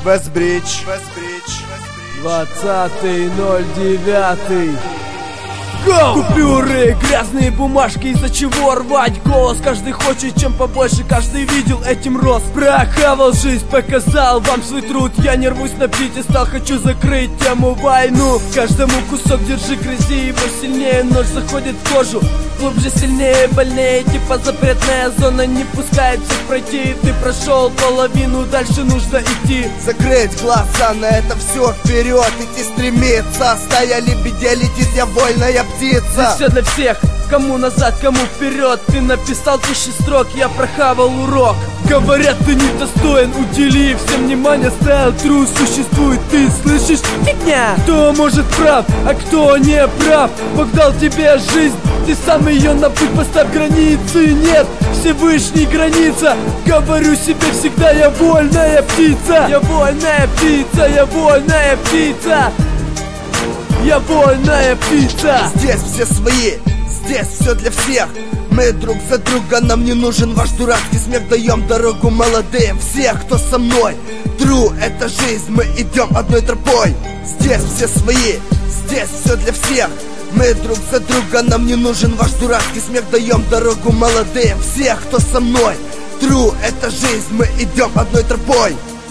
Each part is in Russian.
Вестбридж. 20.09. Купюры, грязные бумажки, из-за чего рвать голос. Каждый хочет чем побольше, каждый видел этим рост. Прохавал жизнь, показал вам свой труд. Я не рвусь на пьедестал, хочу закрыть тему войну. Каждому кусок держи, грязи его сильнее. Нож заходит в кожу, глубже, сильнее, больнее. Типа запретная зона не пускает всех пройти. Ты прошел половину, дальше нужно идти. Закрыть глаза на это все, вперед идти стремиться. Стая лебедей летит, я вольная птица. Здесь все для всех, кому назад, кому вперед. Ты написал 1000 строк, я прохавал урок. Говорят, ты недостоин, удели всем внимание. Стайл тру существует, ты слышишь? Фигня! Кто может прав, а кто не прав? Бог дал тебе жизнь, ты сам ее на путь поставь, границы нет. Всевышний граница, говорю себе всегда, я вольная птица. Я вольная птица, я вольная птица. Я вольная птица. Здесь все свои, здесь все для всех. Мы друг за друга, нам не нужен ваш дурацкий смех. Даем дорогу молодым, всех, кто со мной. Тру, это жизнь, мы идем одной тропой. Здесь все свои, здесь все для всех. Мы друг за друга, нам не нужен ваш дурацкий смех. Даем дорогу молодым, всех, кто со мной. Тру, это жизнь, мы идем одной тропой.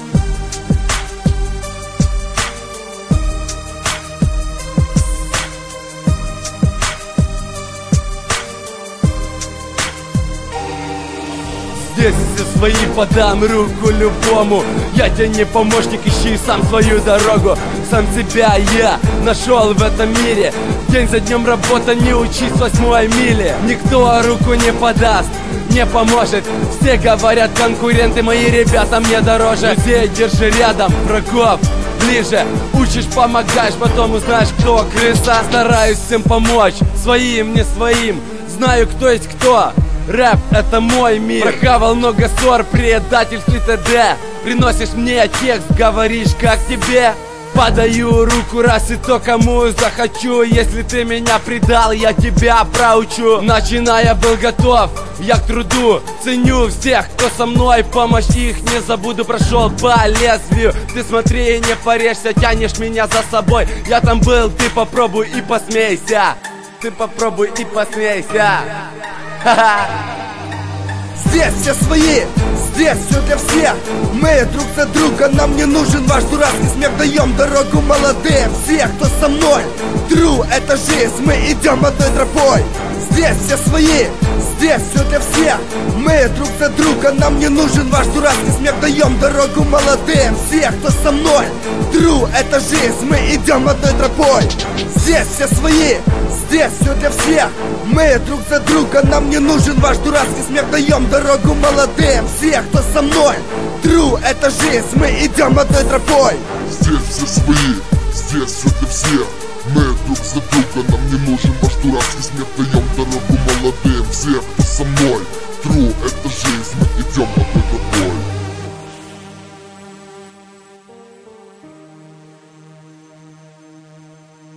Здесь все свои, подам руку любому. Я тебе не помощник, ищи сам свою дорогу. Сам себя я нашел в этом мире. День за днем работа, не учись 8-й миле. Никто руку не подаст, не поможет. Все говорят, конкуренты мои, ребята мне дороже. Друзей держи рядом, врагов ближе. Учишь, помогаешь, потом узнаешь, кто крыса. Стараюсь всем помочь, своим, не своим. Знаю, кто есть кто. Рэп — это мой мир. Прохавал много ссор, предательств и т.д. Приносишь мне текст, говоришь, как тебе. Подаю руку раз и то, кому захочу. Если ты меня предал, я тебя проучу. Начиная был готов, я к труду. Ценю всех, кто со мной, помощь их не забуду. Прошел по лезвию, ты смотри, не порежься. Тянешь меня за собой, я там был, ты попробуй и посмейся. Ты попробуй и посмейся. Здесь все свои, здесь все для всех. Мы друг за друга, нам не нужен ваш дурацкий смех. Даем дорогу молодым, всех, кто со мной. Тру, это жизнь, мы идем одной тропой. Здесь все свои, здесь все для всех. Мы друг за друга, нам не нужен ваш дурацкий смех. Даем дорогу молодым, всех, кто со мной. Тру, это жизнь, мы идем одной тропой. Здесь все свои, здесь все для всех. Мы друг за друга, нам не нужен ваш дурацкий смех. Даем дорогу молодым, всех, кто со мной. Тру, это жизнь, мы идем одной тропой. Здесь все свои, здесь все для всех. Мы друг за друга, нам не нужен ваш дурацкий смех. Даем дорогу молодым, всех, кто со мной.